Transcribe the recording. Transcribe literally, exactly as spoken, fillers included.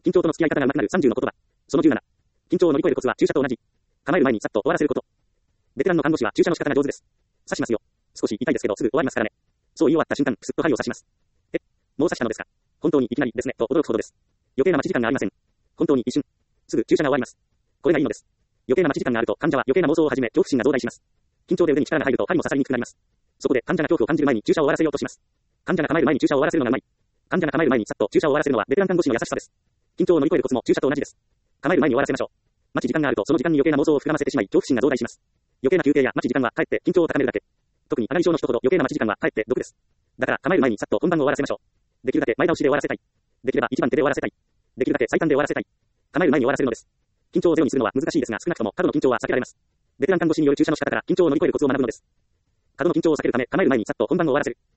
緊張との付き合い方が上手くなるさんじゅうの言葉。そのじゅうなな。緊張を乗り越えるコツは注射と同じ。構える前にさっと終わらせること。ベテランの看護師は注射の仕方が上手です。刺しますよ。少し痛いですけどすぐ終わりますからね。そう言い終わった瞬間、すっと針を刺します。え、もう刺したのですか。本当にいきなりですね、と驚くほどです。余計な待ち時間がありません。本当に一瞬。すぐ注射が終わります。これがいいのです。余計な待ち時間があると患者は余計な妄想を始め恐怖心が増大します。緊張で腕に力が入ると針も刺さりにくくなります。そこで患者が恐怖を感じる前に注射を終わらせようとします。患者が構える前に注射を終わらせるのがうまい。患者が構える前にさっと注射を終わらせるのはベテラン看護師の優しさです。緊張を乗り越えるコツも注射と同じです。構える前に終わらせましょう。待ち時間があるとその時間に余計な妄想を膨らませてしまい恐怖心が増大します。余計な休憩や待ち時間はかえって緊張を高めるだけ。特に上がり症の人ほど余計な待ち時間はかえって毒です。だから構える前にさっと本番を終わらせましょう。できるだけ前倒しで終わらせたい。できれば一番手で終わらせたい。できるだけ最短で終わらせたい。構える前に終わらせるのです。緊張をゼロにするのは難しいですが少なくとも過度の緊張は避けられます。ベテラン看護師による注射の仕方から緊張を乗り越えるコツを学ぶのです。過度の緊張を避けるため構える前にさっと本番を終わらせる。